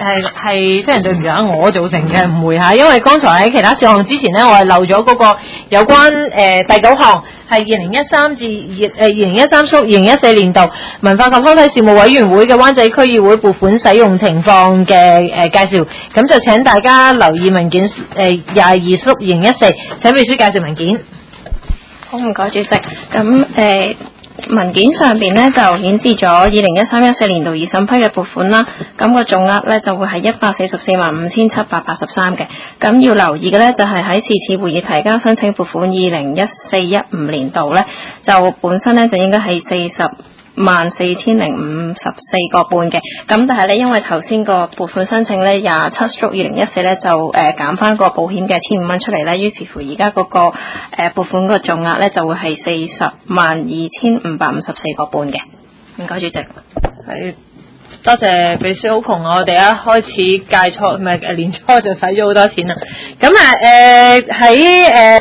係非常對唔住啊，我造成嘅誤會嚇，因為剛才喺其他事項之前呢，我係漏咗嗰個有關第9項係2013至2014年度文化及康體事務委員會嘅灣仔區議會撥款使用情況嘅介紹，咁就請大家留意文件22/2014，請秘書介紹文件。 好，唔該主席。咁文件上邊咧就顯示咗2013-14年度已審批嘅撥款啦，咁個總額咧就會係1445783嘅。咁要留意嘅咧就係喺是次會議提交申請撥款2014-15年度咧，就本身咧就應該係404054個半嘅。咁但係咧因為頭先個撥款申請咧27/2014咧就減翻個保險嘅1500蚊出嚟咧，於是乎而家嗰個撥款個總額咧就會係402554個半嘅。唔該主席。 係，多謝秘書，好窮啊！我哋一開始屆初唔係年初就使咗好多錢啦。咁喺